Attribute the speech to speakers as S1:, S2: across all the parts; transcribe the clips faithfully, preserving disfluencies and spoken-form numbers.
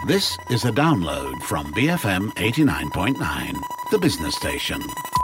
S1: This is a download from B F M eighty-nine point nine, the business station.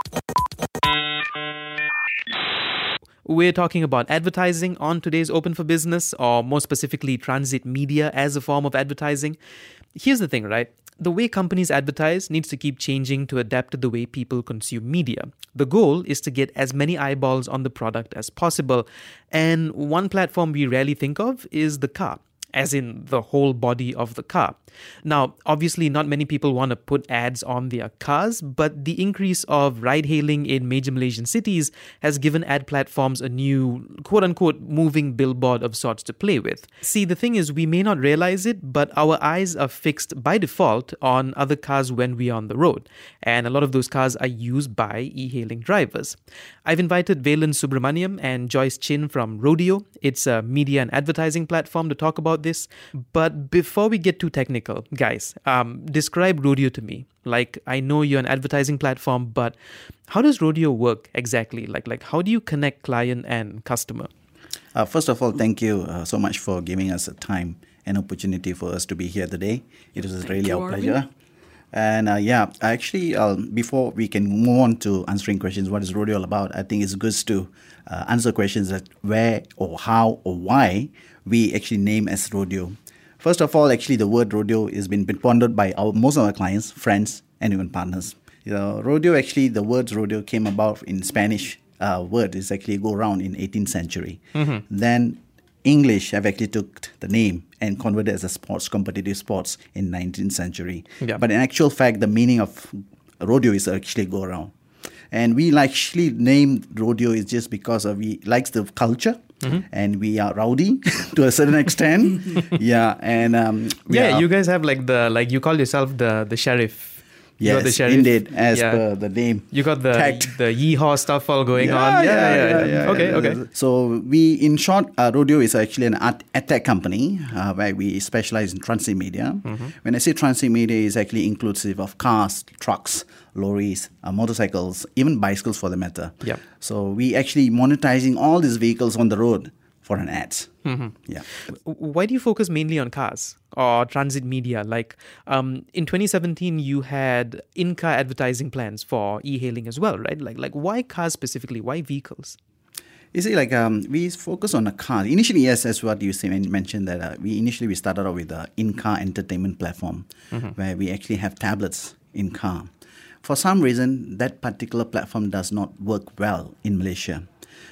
S2: We're talking about advertising on today's Open for Business, or more specifically, transit media as a form of advertising. Here's the thing, right? The way companies advertise needs to keep changing to adapt to the way people consume media. The goal is to get as many eyeballs on the product as possible. And one platform we rarely think of is the car, as in the whole body of the car. Now, obviously, not many people want to put ads on their cars, but the increase of ride-hailing in major Malaysian cities has given ad platforms a new, quote-unquote, moving billboard of sorts to play with. See, the thing is, we may not realize it, but our eyes are fixed by default on other cars when we are on the road. And a lot of those cars are used by e-hailing drivers. I've invited Valen Subramaniam and Joyce Chin from Rodeo. It's a media and advertising platform to talk about this. But before we get too technical, guys, um, describe Rodeo to me. Like, I know you're an advertising platform, but how does Rodeo work exactly? Like, like how do you connect client and customer?
S3: Uh, first of all, thank you uh, so much for giving us a time and opportunity for us to be here today. It was really
S4: you,
S3: our
S4: Arvin.
S3: pleasure. And uh, yeah, actually, uh, before we can move on to answering questions, what is Rodeo all about? I think it's good to uh, answer questions that where or how or why we actually name as Rodeo. First of all, actually, the word rodeo has been pondered by our, most of our clients, friends, and even partners. You know, rodeo, actually, the word rodeo came about in Spanish uh, word. It's actually go around in eighteenth century. Mm-hmm. Then English have actually took the name and converted as a sports, competitive sports in nineteenth century. Yeah. But in actual fact, the meaning of rodeo is actually go around. And we actually named rodeo is just because of we likes the culture. Mm-hmm. And we are rowdy to a certain extent. Yeah, and um,
S2: yeah,
S3: are,
S2: you guys have like the like you call yourself the the sheriff.
S3: Yes,
S2: You're the sheriff.
S3: Indeed, as
S2: yeah.
S3: per the name.
S2: You got the
S3: tagged.
S2: the yeehaw stuff all going
S3: yeah,
S2: on.
S3: Yeah, yeah, yeah. yeah, yeah
S2: okay,
S3: yeah.
S2: okay.
S3: So we, in short, uh, Rodeo is actually an art, ad tech company uh, where we specialize in transit media. Mm-hmm. When I say transit media, it's actually inclusive of cars, trucks, lorries, uh, motorcycles, even bicycles for the matter.
S2: Yeah.
S3: So we actually monetizing all these vehicles on the road for an ads. Mm-hmm. Yeah.
S2: Why do you focus mainly on cars or transit media? Like um, in twenty seventeen, you had in-car advertising plans for e-hailing as well, right? Like, like why cars specifically? Why vehicles?
S3: You see, like um, we focus on a car. Initially, yes, as what you say, mentioned that uh, we initially we started out with an in-car entertainment platform mm-hmm. where we actually have tablets in car. For some reason, that particular platform does not work well in Malaysia.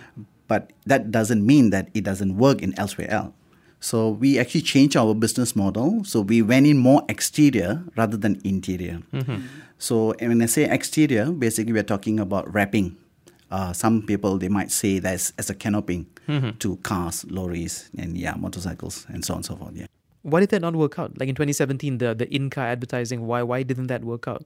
S3: But that doesn't mean that it doesn't work in elsewhere else. So we actually changed our business model. So we went in more exterior rather than interior. Mm-hmm. So when I say exterior, basically we're talking about wrapping. Uh, some people, they might say that's as a canopy mm-hmm. to cars, lorries, and yeah, motorcycles, and so on and so forth. Yeah.
S2: Why did that not work out? Like in twenty seventeen, the, the in-car advertising, why why didn't that work out?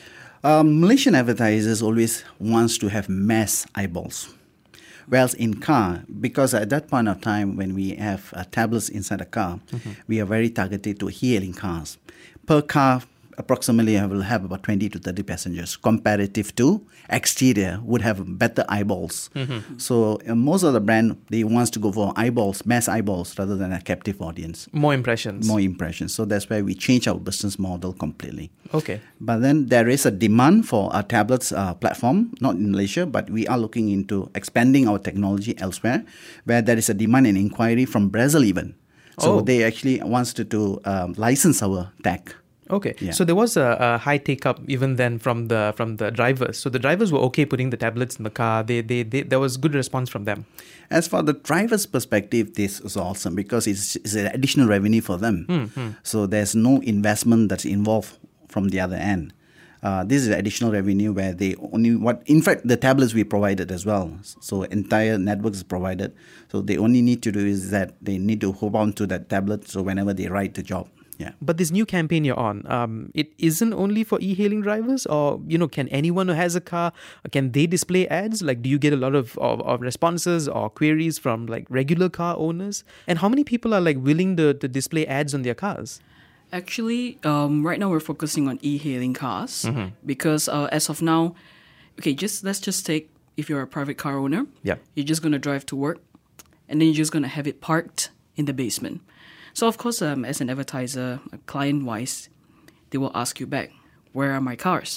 S3: Um, Malaysian advertisers always wants to have mass eyeballs. Whereas in car, because at that point of time when we have uh, tablets inside a car, mm-hmm. we are very targeted to e-hailing cars. Per car, approximately I will have about twenty to thirty passengers, comparative to exterior would have better eyeballs. Mm-hmm. So uh, most of the brand, they wants to go for eyeballs, mass eyeballs rather than a captive audience.
S2: More impressions.
S3: More impressions. So that's why we change our business model completely.
S2: Okay.
S3: But then there is a demand for our tablets uh, platform, not in Malaysia, but we are looking into expanding our technology elsewhere, where there is a demand and inquiry from Brazil even. So
S2: oh.
S3: they actually wants to, to um, license our tech.
S2: Okay,
S3: yeah.
S2: So there was a, a high take-up even then from the from the drivers. So the drivers were okay putting the tablets in the car. They, they, they there was good response from them.
S3: As for the driver's perspective, this is awesome because it's, it's an additional revenue for them. Mm-hmm. So there's no investment that's involved from the other end. Uh, this is additional revenue where they only what in fact the tablets we provided as well. So entire network is provided. So they only need to do is that they need to hold on to that tablet. So whenever they write the job. Yeah.
S2: But this new campaign you're on, um, it isn't only for e-hailing drivers, or you know, can anyone who has a car, can they display ads? Like, do you get a lot of, of, of responses or queries from like regular car owners? And how many people are like willing to, to display ads on their cars?
S4: Actually, um, right now we're focusing on e-hailing cars mm-hmm. because uh, as of now, okay, just let's just take if you're a private car owner,
S2: yeah,
S4: you're just gonna drive to work, and then you're just gonna have it parked in the basement. So of course, um, as an advertiser, client-wise, they will ask you back, where are my cars?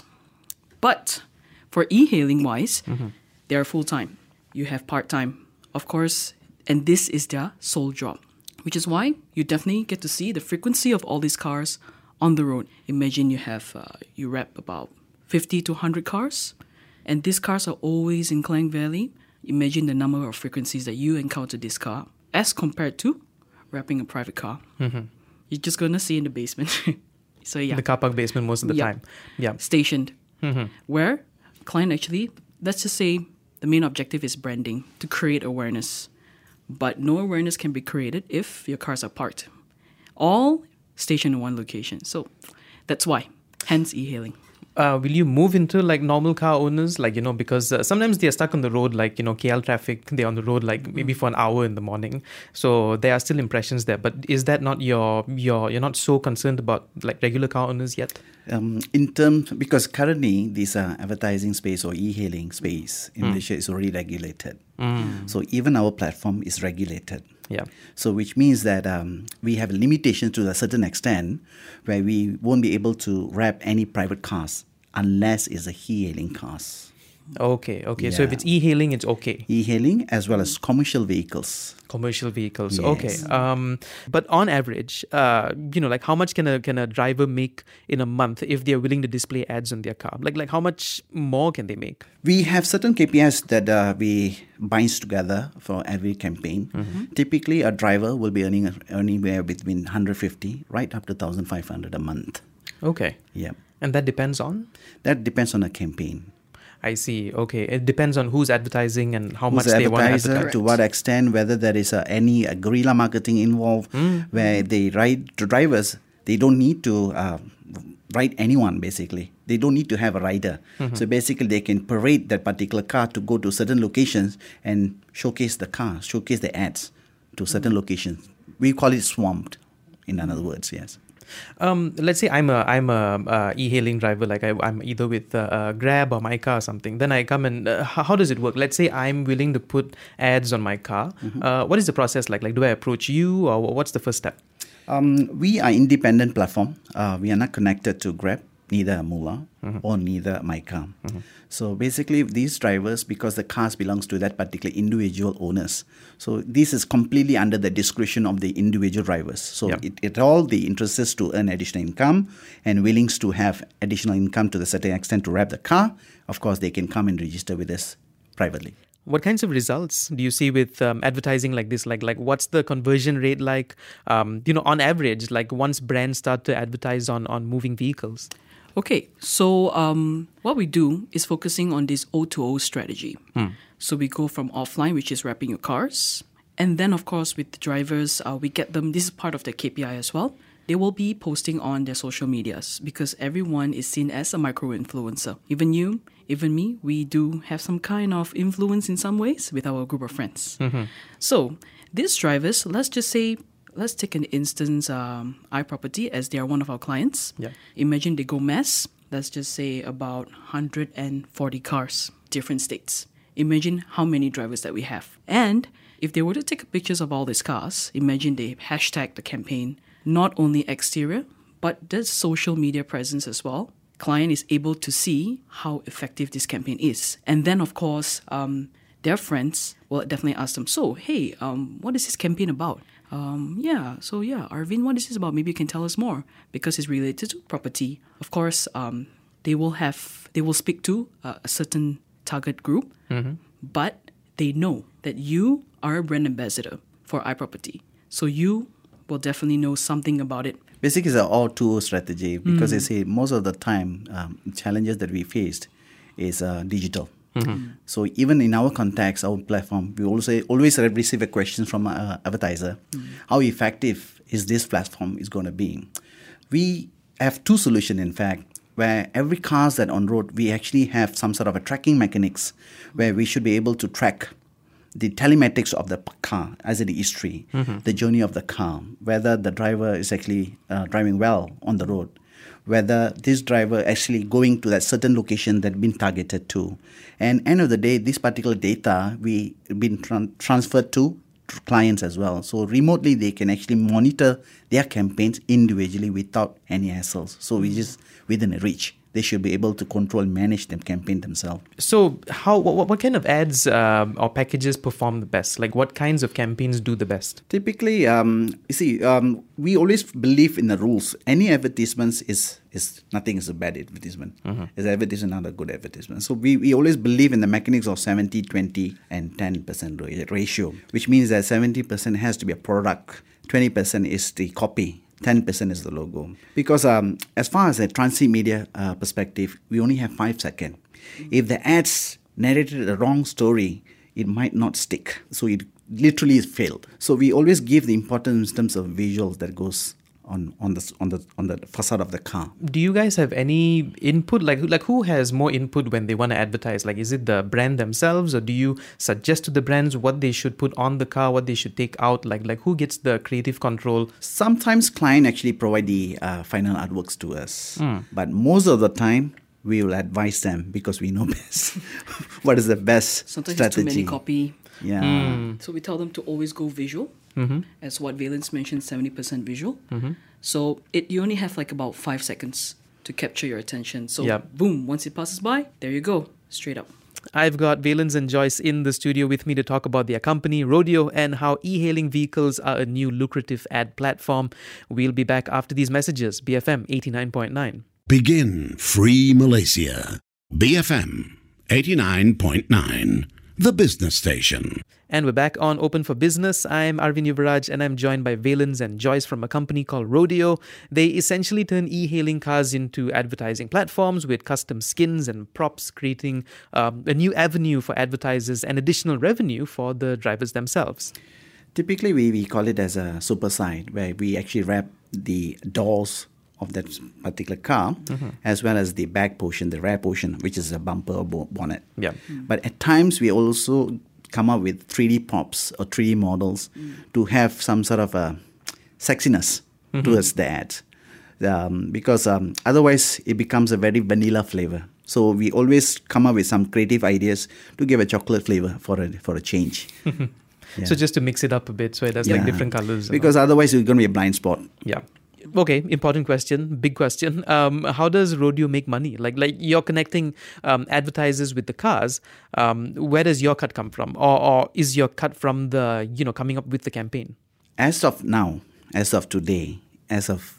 S4: But for e-hailing wise, mm-hmm. they are full-time. You have part-time, of course, and this is their sole job, which is why you definitely get to see the frequency of all these cars on the road. Imagine you have, uh, you wrap about fifty to one hundred cars, and these cars are always in Klang Valley. Imagine the number of frequencies that you encounter this car as compared to wrapping a private car. Mm-hmm. You're just going to see in the basement. So yeah.
S2: The car park basement most of the
S4: yep.
S2: time. Yeah.
S4: Stationed.
S2: Mm-hmm.
S4: Where client actually, let's just say the main objective is branding, to create awareness. But no awareness can be created if your cars are parked. All stationed in one location. So that's why. Hence e-hailing.
S2: Uh, will you move into like normal car owners? Like, you know, because uh, sometimes they're stuck on the road, like, you know, K L traffic, they're on the road like maybe for an hour in the morning. So there are still impressions there. But is that not your, your you're not so concerned about like regular car owners yet?
S3: Um, in terms, because currently this uh, advertising space or e-hailing space in mm. Malaysia is already regulated. Mm. So even our platform is regulated.
S2: Yeah.
S3: So which means that um, we have limitations to a certain extent where we won't be able to wrap any private cars unless it's a e-hailing cars.
S2: Okay, okay.
S3: Yeah.
S2: So if it's e-hailing, it's okay.
S3: E-hailing as well as commercial vehicles.
S2: Commercial vehicles.
S3: Yes.
S2: Okay. Um, but on average, uh, you know, like how much can a can a driver make in a month if they're willing to display ads on their car? Like like how much more can they make?
S3: We have certain K P Is that uh, we binds together for every campaign. Mm-hmm. Typically, a driver will be earning anywhere between one hundred fifty right up to one thousand five hundred a month.
S2: Okay.
S3: Yeah.
S2: And that depends on?
S3: That depends on a campaign.
S2: I see. Okay. It depends on who's advertising and how
S3: who's
S2: much they want to
S3: advertise. To what extent, whether there is uh, any uh, guerrilla marketing involved, mm. where they write to drivers, they don't need to uh, write anyone, basically. They don't need to have a rider. Mm-hmm. So basically, they can parade that particular car to go to certain locations and showcase the car, showcase the ads to certain mm. locations. We call it swamped, in other words, yes.
S2: Um, let's say I'm a I'm a uh, e-hailing driver, like I, I'm either with uh, uh, Grab or MyCar or something. Then I come and uh, how, how does it work? Let's say I'm willing to put ads on my car. Mm-hmm. Uh, what is the process like? Like, do I approach you or what's the first step?
S3: Um, we are independent platform. Uh, we are not connected to Grab, neither Mula mm-hmm. or neither MyCar. Mm-hmm. So basically, these drivers, because the cars belongs to that particular individual owners, so this is completely under the discretion of the individual drivers. So yep. it, it all the interest is to earn additional income and willings to have additional income to the certain extent to wrap the car. Of course, they can come and register with us privately.
S2: What kinds of results do you see with um, advertising like this? Like, like what's the conversion rate like? Um, you know, on average, like once brands start to advertise on on moving vehicles.
S4: Okay, so um, what we do is focusing on this O two O strategy. Hmm. So we go from offline, which is wrapping your cars. And then, of course, with the drivers, uh, we get them, this is part of the K P I as well. They will be posting on their social medias because everyone is seen as a micro-influencer. Even you, even me, we do have some kind of influence in some ways with our group of friends. Mm-hmm. So these drivers, let's just say, let's take an instance, um, iProperty, as they are one of our clients.
S2: Yeah.
S4: Imagine they go mass, let's just say about one hundred forty cars, different states. Imagine how many drivers that we have. And if they were to take pictures of all these cars, imagine they hashtag the campaign, not only exterior, but the social media presence as well. Client is able to see how effective this campaign is. And then, of course, um, their friends will definitely ask them, so, hey, um, what is this campaign about? Um, yeah, so yeah, Arvin, what is this about? Maybe you can tell us more because it's related to property. Of course, um, they will have, they will speak to uh, a certain target group, mm-hmm. but they know that you are a brand ambassador for iProperty. So you will definitely know something about it.
S3: Basically, it's an all two strategy because mm. I say most of the time, um, challenges that we faced is uh, digital. Mm-hmm. So even in our context, our platform, we also always receive a question from an advertiser. Mm. How effective is this platform is going to be? We have two solutions, in fact, where every car that on road, we actually have some sort of a tracking mechanics where we should be able to track the telematics of the car, as in the history, mm-hmm. the journey of the car, whether the driver is actually uh, driving well on the road, whether this driver actually going to that certain location that been targeted to. And end of the day, this particular data we been tran- transferred to clients as well. So remotely, they can actually monitor their campaigns individually without any hassles. So we just within a reach. They should be able to control and manage the campaign themselves.
S2: So, how what, what kind of ads um, or packages perform the best? Like, what kinds of campaigns do the best?
S3: Typically, um, you see, um, we always believe in the rules. Any advertisements is is nothing is a bad advertisement. Mm-hmm. Is advertisement not a good advertisement? So we, we always believe in the mechanics of seventy, twenty, and ten percent ratio, which means that seventy percent has to be a product, twenty percent is the copy, ten percent is the logo. Because um, as far as a transit media uh, perspective, we only have five seconds. If the ads narrated the wrong story, it might not stick. So it literally is failed. So we always give the importance in terms of visuals that goes on on the on the on the facade of the car.
S2: Do you guys have any input? Like like who has more input when they want to advertise? Like, is it the brand themselves, or do you suggest to the brands what they should put on the car, what they should take out? Like like who gets the creative control?
S3: Sometimes client actually provide the uh, final artworks to us, mm. but most of the time we will advise them because we know best what is the best
S4: Sometimes
S3: strategy.
S4: Sometimes too many copy.
S3: Yeah.
S2: Mm.
S4: So we tell them to always go visual. Mm-hmm. As what Valence mentioned, seventy percent visual.
S2: Mm-hmm.
S4: So it you only have like about five seconds to capture your attention. So
S2: yep.
S4: boom, once it passes by, there you go, straight up.
S2: I've got Valence and Joyce in the studio with me to talk about their company, Rodeo, and how e-hailing vehicles are a new lucrative ad platform. We'll be back after these messages. B F M eighty-nine point nine.
S1: Begin Free Malaysia. B F M eighty-nine point nine. The business station.
S2: And we're back on Open for Business. I'm Arvin Yuvaraj and I'm joined by Valence and Joyce from a company called Rodeo. They essentially turn e-hailing cars into advertising platforms with custom skins and props, creating um, a new avenue for advertisers and additional revenue for the drivers themselves.
S3: Typically, we, we call it as a super side, where we actually wrap the doors of that particular car, mm-hmm. as well as the back portion, the rear portion, which is a bumper or bonnet.
S2: Yeah.
S3: Mm. But at times, we also come up with three D props or three D models mm. to have some sort of a sexiness mm-hmm. towards the ad. Um, because um, otherwise, it becomes a very vanilla flavor. So we always come up with some creative ideas to give a chocolate flavor for a, for a change.
S2: Yeah. So just to mix it up a bit, so it has
S3: yeah.
S2: like different colors.
S3: Because otherwise, it's going to be a blind spot.
S2: Yeah. Okay, important question, big question. Um, how does Rodeo make money? Like, like you're connecting um, advertisers with the cars. Um, where does your cut come from, or, or is your cut from the you know coming up with the campaign?
S3: As of now, as of today, as of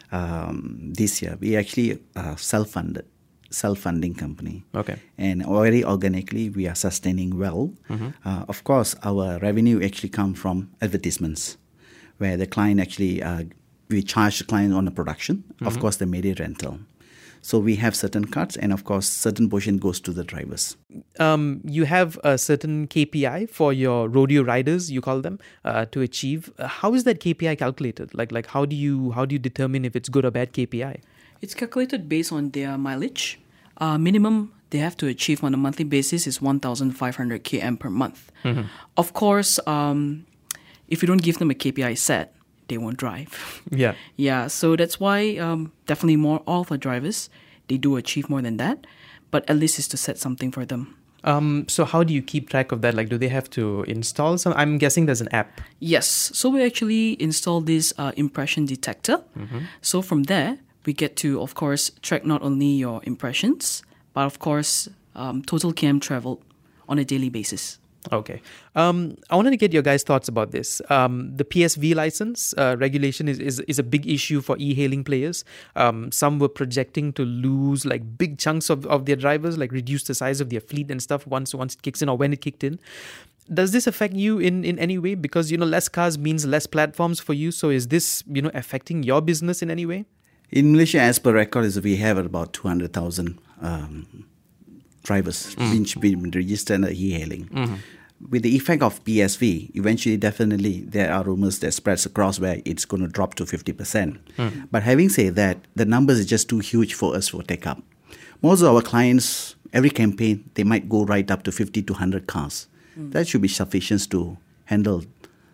S3: um, this year, we actually are self-funded, self-funding company.
S2: Okay,
S3: and very organically, we are sustaining well. Mm-hmm. Uh, of course, our revenue actually comes from advertisements, where the client actually. Uh, We charge the client on the production, mm-hmm. of course, the media rental. So we have certain cuts, and of course, certain portion goes to the drivers.
S2: Um, you have a certain K P I for your rodeo riders, you call them, uh, to achieve. Uh, how is that K P I calculated? Like, like how do you how do you determine if it's good or bad K P I?
S4: It's calculated based on their mileage. Uh, minimum they have to achieve on a monthly basis is one thousand five hundred kilometers per month. Mm-hmm. Of course, um, if you don't give them a K P I set, they won't drive.
S2: Yeah.
S4: Yeah, so that's why um, definitely more all the drivers, they do achieve more than that. But at least it's to set something for them.
S2: Um, so how do you keep track of that? Like, do they have to install some? I'm guessing there's an app.
S4: Yes. So we actually install this uh, impression detector. Mm-hmm. So from there, we get to, of course, track not only your impressions, but of course, um, total kilometers traveled on a daily basis.
S2: Okay. Um, I wanted to get your guys' thoughts about this. Um, the P S V license uh, regulation is, is is a big issue for e-hailing players. Um, some were projecting to lose like big chunks of, of their drivers, like reduce the size of their fleet and stuff once once it kicks in or when it kicked in. Does this affect you in, in any way? Because, you know, less cars means less platforms for you. So is this, you know, affecting your business in any way?
S3: In Malaysia, as per record, is we have about two hundred thousand um drivers mm. which been registered under e-hailing. Mm-hmm. With the effect of P S V, eventually, definitely, there are rumors that spreads across where it's going to drop to fifty percent. Mm. But having said that, the numbers are just too huge for us to take up. Most of our clients, every campaign, they might go right up to fifty to one hundred cars. Mm. That should be sufficient to handle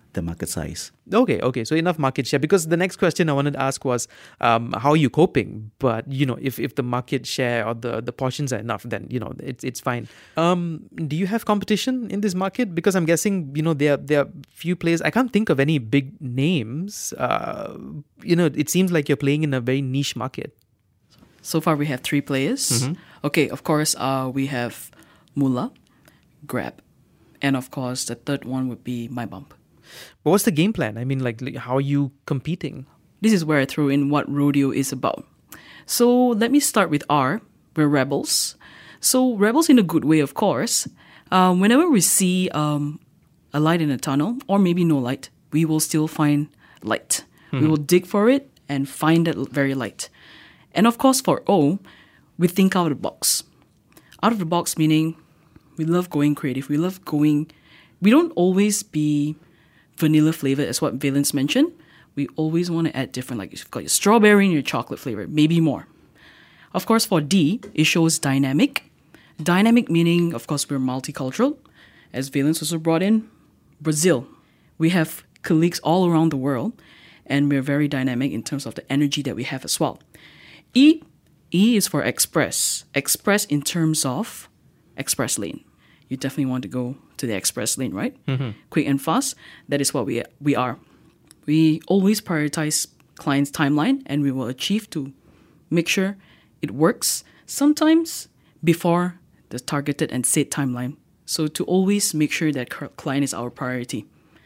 S3: the market size.
S2: Okay, okay. So enough market share. Because the next question I wanted to ask was, um, how are you coping? But, you know, if, if the market share or the, the portions are enough, then, you know, it's it's fine. Um, do you have competition in this market? Because I'm guessing, you know, there, there are few players. I can't think of any big names. Uh, you know, it seems like you're playing in a very niche market.
S4: So far, we have three players.
S2: Mm-hmm.
S4: Okay, of course, uh, we have Mula, Grab, and of course, the third one would be MyBump.
S2: But what's the game plan? I mean, like, like, how are you competing?
S4: This is where I throw in what Rodeo is about. So let me start with R. We're rebels. So rebels in a good way, of course. Um, whenever we see um, a light in a tunnel, or maybe no light, we will still find light. Mm-hmm. We will dig for it and find that very light. And of course, for O, we think out of the box. Out of the box meaning we love going creative. We love going... We don't always be vanilla flavor, as what Valence mentioned. We always want to add different, like you've got your strawberry and your chocolate flavor, maybe more. Of course, for D, it shows dynamic. Dynamic meaning, of course, we're multicultural. As Valence also brought in, Brazil. We have colleagues all around the world, and we're very dynamic in terms of the energy that we have as well. E, E is for express. Express in terms of express lane. You definitely want to go to the express lane, right? Mm-hmm. Quick and fast. That is what we we are. We always prioritize client's timeline, and we will achieve to make sure it works, sometimes before the targeted and set timeline. So to always make sure that client is our priority.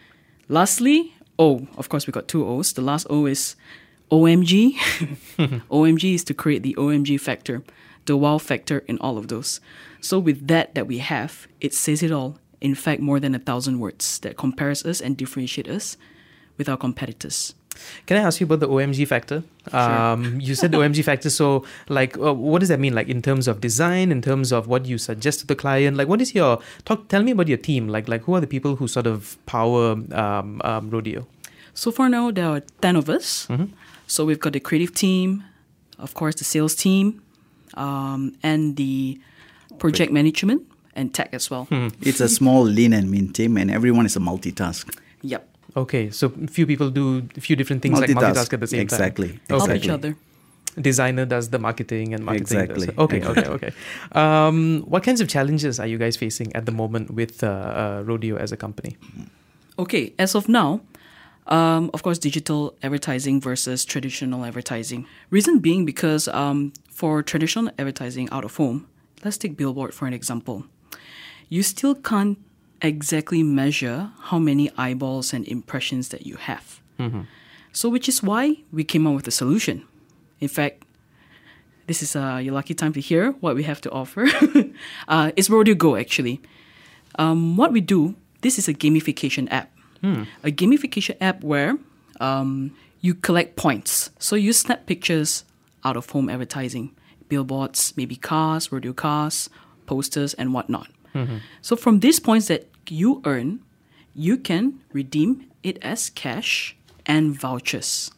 S4: Lastly, O. Of course, we got two O's. The last O is O M G. O M G is to create the O M G factor, the wow factor in all of those. So with that that we have, it says it all. In fact, more than a thousand words that compares us and differentiate us with our competitors.
S2: Can I ask you about the O M G factor?
S4: Sure.
S2: Um, you said the O M G factor. So, like, uh, what does that mean? Like, in terms of design, in terms of what you suggest to the client? Like, what is your talk? Tell me about your team. Like, like who are the people who sort of power um, um, Rodeo?
S4: So for now, there are ten of us. Mm-hmm. So we've got the creative team, of course, the sales team, um, and the project management and tech as well.
S2: Hmm.
S3: It's a small, lean and mean team, and everyone is a multitask.
S4: Yep.
S2: Okay, so few people do a few different things,
S3: Multitask.
S2: like multitask at the same
S3: exactly.
S2: time.
S3: Exactly.
S4: Help each other.
S2: Designer does the marketing and marketing
S3: Exactly.
S2: does... Okay,
S3: Exactly.
S2: okay, okay. Um, what kinds of challenges are you guys facing at the moment with uh, uh, Rodeo as a company?
S4: Okay, as of now, um, of course, digital advertising versus traditional advertising. Reason being because um, for traditional advertising out of home, let's take billboard for an example. You still can't exactly measure how many eyeballs and impressions that you have. Mm-hmm. So which is why we came up with a solution. In fact, this is uh, your lucky time to hear what we have to offer. uh, it's Rodeo Go, actually. Um, what we do, this is a gamification app. Hmm. A gamification app where um, you collect points. So you snap pictures out of home advertising. Billboards, maybe cars, rodeo cars, posters, and whatnot. Mm-hmm. So from these points that you earn, you can redeem it as cash and vouchers.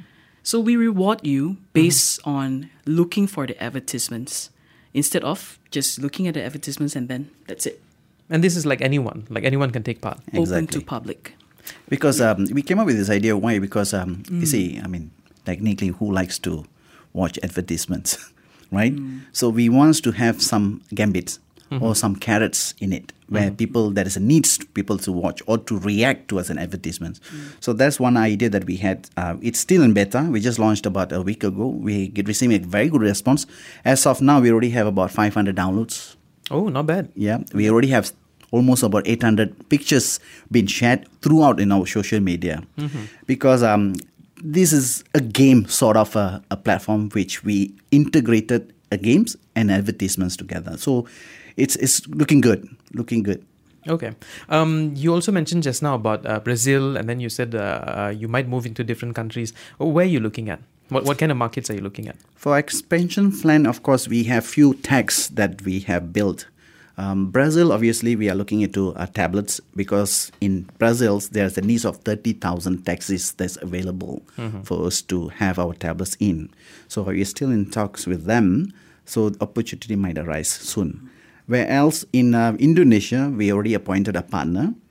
S4: So we reward you based mm-hmm. on looking for the advertisements instead of just looking at the advertisements and then that's it.
S2: And this is like anyone, like anyone can take part.
S3: Exactly.
S4: Open to public.
S3: Because um, we came up with this idea. Why? Because um, mm. you see, I mean, technically, who likes to watch advertisements, right? Mm. So we want to have some gambits mm-hmm. or some carrots in it, where mm-hmm. people there is a need to people to watch or to react to as an advertisement. Mm. So that's one idea that we had. Uh, it's still in beta. We just launched about a week ago. We get receiving a very good response. As of now, we already have about five hundred downloads.
S2: Oh, not bad.
S3: Yeah, we already have almost about eight hundred pictures being shared throughout in our social media. Mm-hmm. Because um, this is a game sort of a, a platform which we integrated a games and advertisements together. So it's it's looking good, looking good.
S2: Okay. Um, you also mentioned just now about uh, Brazil, and then you said uh, uh, you might move into different countries. Where are you looking at? What what kind of markets are you looking at?
S3: For expansion plan, of course, we have few tags that we have built. Um, Brazil, obviously, we are looking into uh, tablets because in Brazil, there's a need of thirty thousand taxis that's available mm-hmm. for us to have our tablets in. So we're still in talks with them. So the opportunity might arise soon. Where else in uh, Indonesia, we already appointed a partner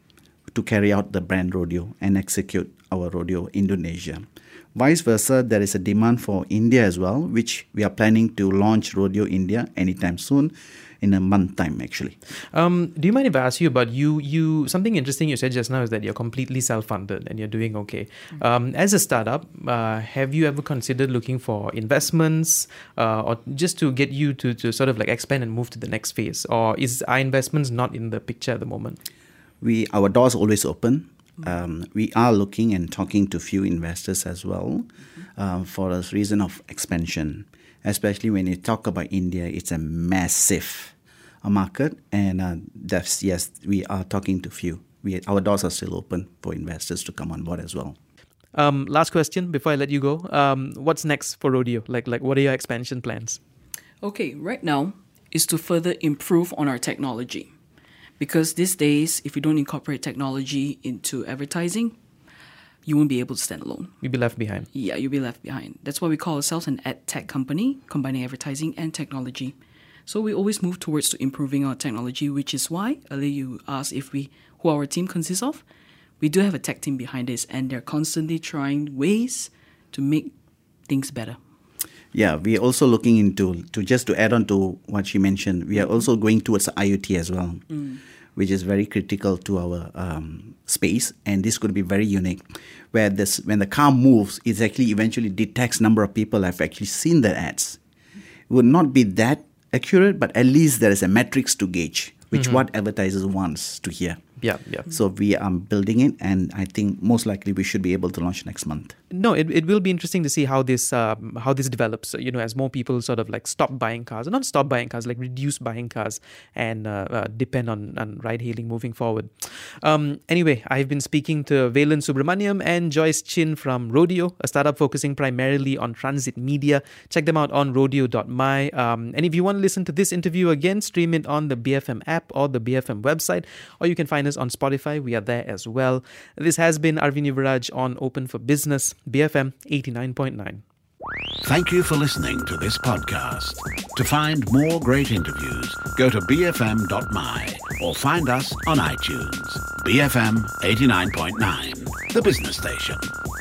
S3: to carry out the brand rodeo and execute our rodeo Indonesia. Vice versa, there is a demand for India as well, which we are planning to launch Rodeo India anytime soon, in a month time actually.
S2: Um, do you mind if I ask you about you? You something interesting you said just now is that you're completely self-funded and you're doing okay. Um, as a startup, uh, have you ever considered looking for investments uh, or just to get you to, to sort of like expand and move to the next phase? Or is our investments not in the picture at the moment?
S3: We our doors always open. Um, we are looking and talking to few investors as well um, for a reason of expansion. Especially when you talk about India, it's a massive uh, market, and uh, that's yes, we are talking to few. We our doors are still open for investors to come on board as well.
S2: Um, last question before I let you go. Um, what's next for Rodeo? Like like what are your expansion plans?
S4: Okay, right now is to further improve on our technology. Because these days, if you don't incorporate technology into advertising, you won't be able to stand alone.
S2: You'll be left behind.
S4: Yeah, you'll be left behind. That's why we call ourselves an ad tech company, combining advertising and technology. So we always move towards to improving our technology, which is why earlier you asked if we who our team consists of. We do have a tech team behind this, and they're constantly trying ways to make things better.
S3: Yeah, we are also looking into, to just to add on to what she mentioned, we are also going towards IoT as well, mm. which is very critical to our um, space, and this could be very unique, where this when the car moves, it actually eventually detects number of people have actually seen the ads. It would not be that accurate, but at least there is a metrics to gauge, which mm-hmm. what advertisers wants to hear.
S2: Yeah, yeah.
S3: So we are building it, and I think most likely we should be able to launch next month.
S2: No, it it will be interesting to see how this um, how this develops. You know, as more people sort of like stop buying cars, or not stop buying cars, like reduce buying cars, and uh, uh, depend on, on ride hailing moving forward. Um, anyway, I've been speaking to Valen Subramaniam and Joyce Chin from Rodeo, a startup focusing primarily on transit media. Check them out on rodeo dot my. Um, and if you want to listen to this interview again, stream it on the B F M app or the B F M website, or you can find us on Spotify. We are there as well. This has been Arvin Yuvaraj on Open for Business, B F M eighty-nine point nine.
S1: Thank you for listening to this podcast. To find more great interviews, go to b f m dot my or find us on iTunes. B F M eighty-nine point nine, the business station.